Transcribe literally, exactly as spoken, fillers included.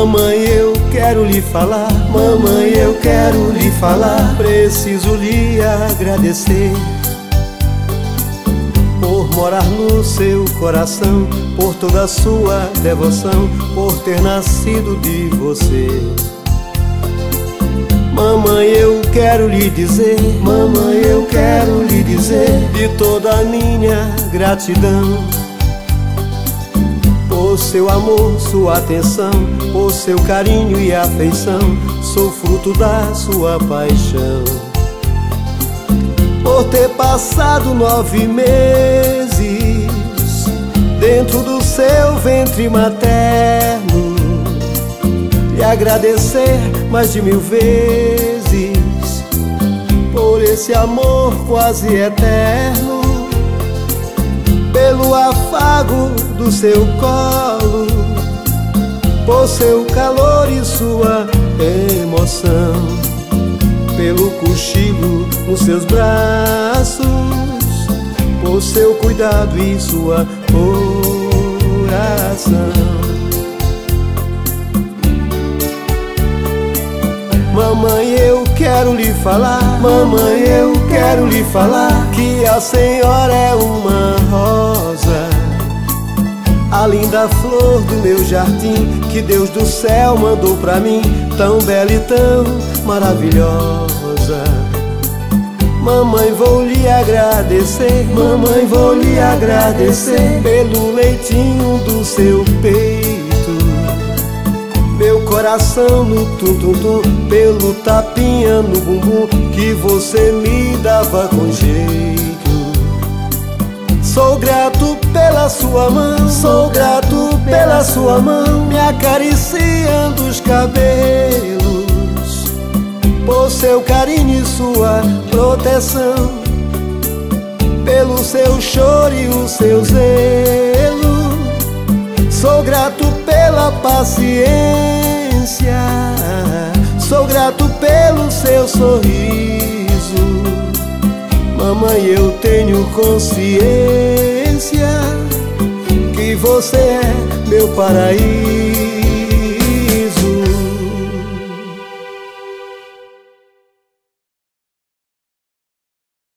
Mamãe, eu quero lhe falar, mamãe, eu quero lhe falar. Preciso lhe agradecer por morar no seu coração, por toda a sua devoção, por ter nascido de você. Mamãe, eu quero lhe dizer, mamãe, eu quero lhe dizer de toda a minha gratidão, por seu amor, sua atenção, por seu carinho e afeição. Sou fruto da sua paixão, por ter passado nove meses dentro do seu ventre materno. Lhe agradecer mais de mil vezes por esse amor quase eterno, pelo afago do seu colo, por seu calor e sua emoção, pelo cochilo nos seus braços, por seu cuidado e sua oração. Mamãe, eu quero lhe falar, mamãe, eu quero lhe falar que a senhora é uma rosa, a linda flor do meu jardim, que Deus do céu mandou pra mim, tão bela e tão maravilhosa. Mamãe, vou lhe agradecer, mamãe, vou lhe agradecer pelo leitinho do seu peito, meu coração no tum-tum-tum, pelo tapinha no bumbum que você me dava com jeito. Sou grato pela sua mão, sou grato pela sua mão, me acariciando os cabelos, por seu carinho e sua proteção, pelo seu choro e o seu zelo. Sou grato pela paciência, sou grato pelo seu sorriso. Mamãe, eu tenho consciência que você é meu paraíso.